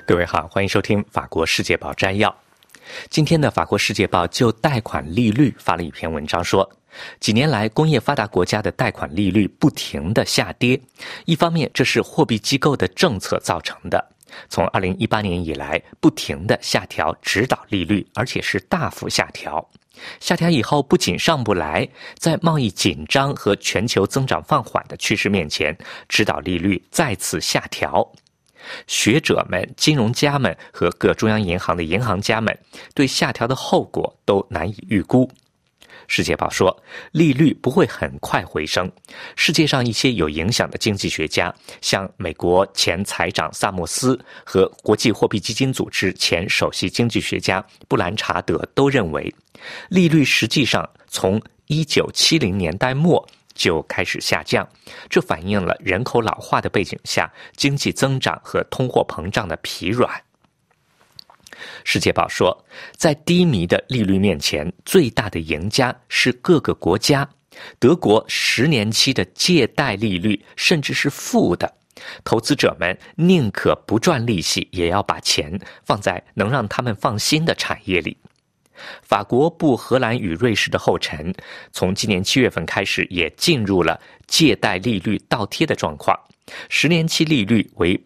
各位好，欢迎收听法国世界报摘要。今天的法国世界报就贷款利率发了一篇文章说，几年来工业发达国家的贷款利率不停地下跌，一方面这是货币机构的政策造成的，从2018年以来不停地下调指导利率，而且是大幅下调。下调以后不仅上不来，在贸易紧张和全球增长放缓的趋势面前，指导利率再次下调。学者们、金融家们和各中央银行的银行家们对下调的后果都难以预估。世界报说，利率不会很快回升。世界上一些有影响的经济学家，像美国前财长萨默斯和国际货币基金组织前首席经济学家布兰查德都认为，利率实际上从1970年代末就开始下降，这反映了人口老化的背景下经济增长和通货膨胀的疲软。世界报说，在低迷的利率面前，最大的赢家是各个国家。德国10年期的借贷利率甚至是负的，投资者们宁可不赚利息，也要把钱放在能让他们放心的产业里。法国步荷兰与瑞士的后尘，从今年7月份开始也进入了借贷利率倒贴的状况，10年期利率为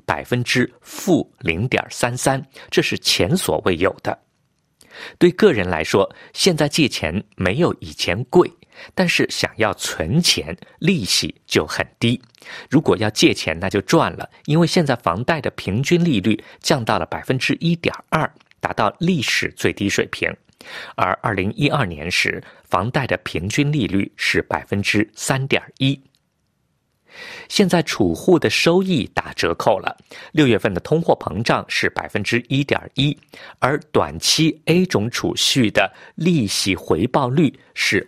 -0.33%，这是前所未有的。对个人来说，现在借钱没有以前贵，但是想要存钱，利息就很低。如果要借钱，那就赚了，因为现在房贷的平均利率降到了 1.2%， 达到历史最低水平。而2012年时，房贷的平均利率是 3.1%。现在储户的收益打折扣了，6月份的通货膨胀是 1.1%， 而短期 A 种储蓄的利息回报率是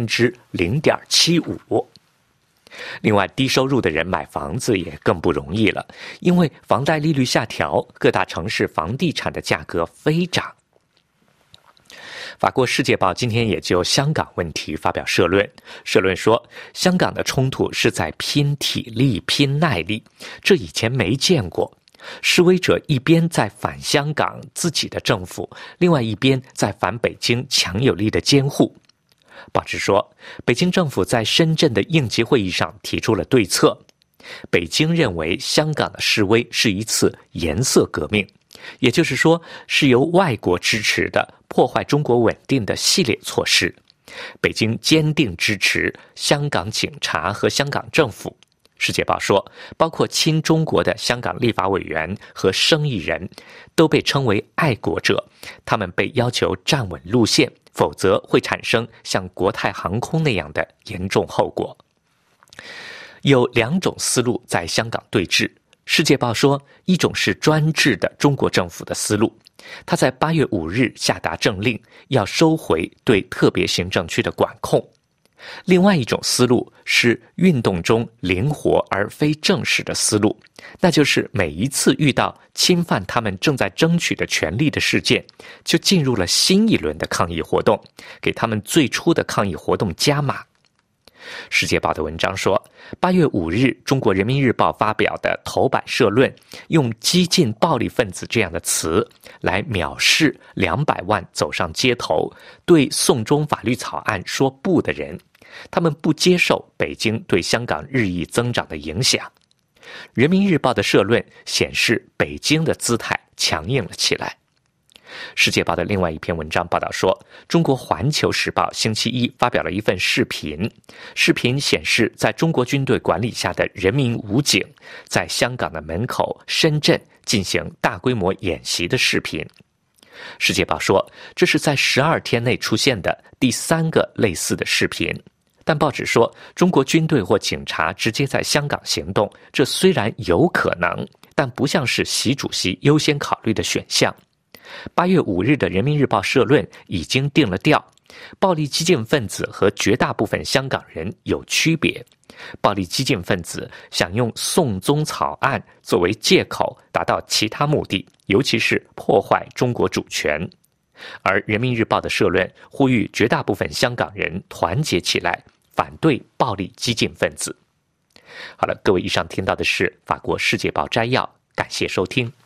0.75%。另外，低收入的人买房子也更不容易了，因为房贷利率下调，各大城市房地产的价格飞涨。法国《世界报》今天也就香港问题发表社论，社论说，香港的冲突是在拼体力、拼耐力，这以前没见过。示威者一边在反香港自己的政府，另外一边在反北京强有力的监护。报纸说，北京政府在深圳的应急会议上提出了对策。北京认为香港的示威是一次颜色革命，也就是说，是由外国支持的破坏中国稳定的系列措施。北京坚定支持香港警察和香港政府。世界报说，包括亲中国的香港立法委员和生意人都被称为爱国者，他们被要求站稳路线，否则会产生像国泰航空那样的严重后果。有2种思路在香港对峙。世界报说，一种是专制的中国政府的思路，他在8月5日下达政令，要收回对特别行政区的管控。另外一种思路是运动中灵活而非正式的思路，那就是每一次遇到侵犯他们正在争取的权利的事件，就进入了新一轮的抗议活动，给他们最初的抗议活动加码。世界报的文章说，8月5日中国人民日报发表的头版社论，用激进暴力分子这样的词来藐视200万走上街头对送中法律草案说不的人，他们不接受北京对香港日益增长的影响。人民日报的社论显示北京的姿态强硬了起来。世界报的另外一篇文章报道说，中国环球时报星期一发表了一份视频，视频显示在中国军队管理下的人民武警在香港的门口深圳进行大规模演习的视频。世界报说，这是在12天内出现的第3个类似的视频，但报纸说，中国军队或警察直接在香港行动，这虽然有可能，但不像是习主席优先考虑的选项。8月5日的人民日报社论已经定了调，暴力激进分子和绝大部分香港人有区别。暴力激进分子想用送中草案作为借口达到其他目的，尤其是破坏中国主权。而人民日报的社论呼吁绝大部分香港人团结起来，反对暴力激进分子。好了，各位，以上听到的是法国世界报摘要，感谢收听。